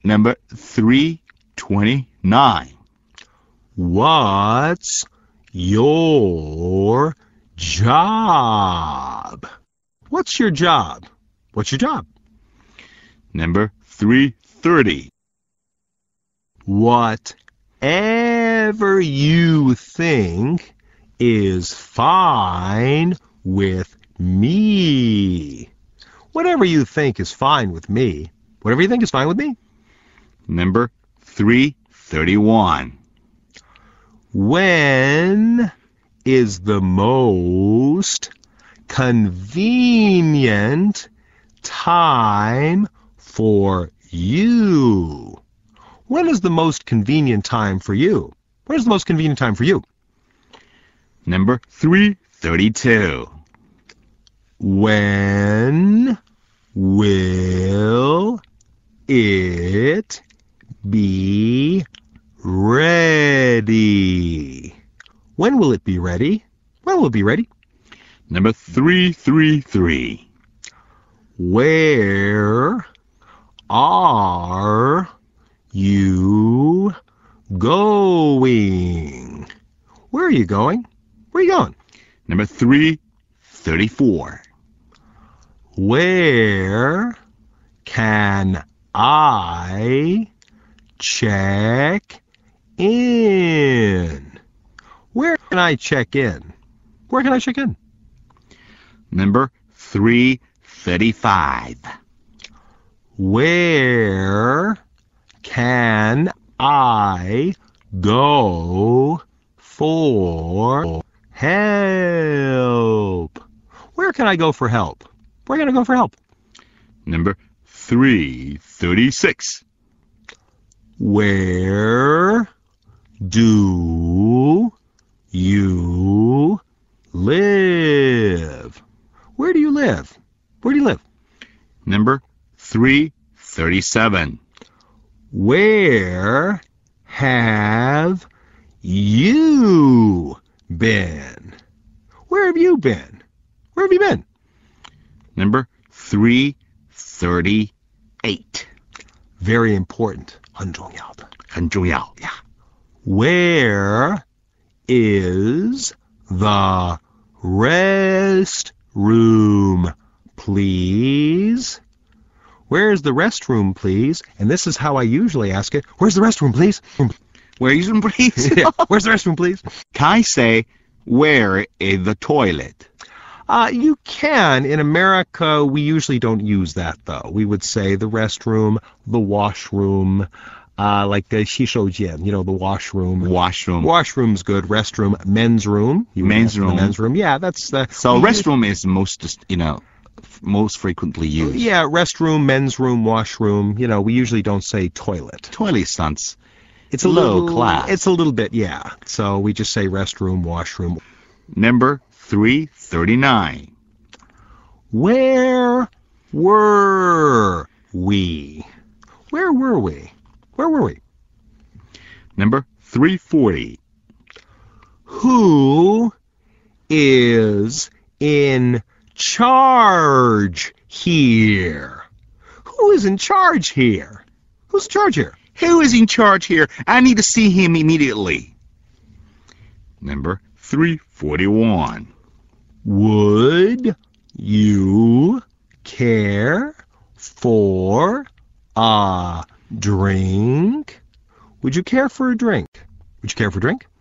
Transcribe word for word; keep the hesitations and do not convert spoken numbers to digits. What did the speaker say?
Number three twenty-nine. What's your job? What's your job? What's your job? Number three thirty. Whatever you think is fine with me. Whatever you think is fine with me. Whatever you think is fine with me. Number three thirty-one. When is the most convenient time for you? When is the most convenient time for you? When is the most convenient time for you? Number three thirty-two. When will it be ready? When will it be ready? When will it be ready? Number three thirty-three. Where are you going? Where are you going? Where are you going? Number three thirty-four. Where can I check in? Where can I check in? Where can I check in? Number three thirty-five. Where can I go for help? Where can I go for help? Where can I go for help? Number three thirty-six. Where do you live? Where do you live? Where do you live? Number three thirty-seven. Where have you been? Where have you been? Where have you been? Number three thirty-eight. Very important. 很重要的. 很重要. Yeah. Where is the restroom, please? Where's the restroom, please? And this is how I usually ask it. Where's the restroom, please? Where is the please? Yeah. Where's the restroom, please? Can I say, where is the toilet? Uh, you can. In America, we usually don't use that, though. We would say the restroom, the washroom, uh, like the 洗手间, you know, the washroom. Washroom. Washroom's good. Restroom, men's room. You would Men's have the room. men's room. Yeah, that's the... So restroom is most, you know, most frequently used. Yeah, restroom, men's room, washroom. You know, we usually don't say toilet. Toilet sounds It's a low little, class. It's a little bit, yeah. So we just say restroom, washroom. Number three thirty-nine. Where were we? Where were we? Where were we? Number three forty. Who is in charge here? Who is in charge here? Who's in charge here? Who is in charge here? I need to see him immediately. Number three forty-one. Would you care for a drink? Would you care for a drink? Would you care for a drink?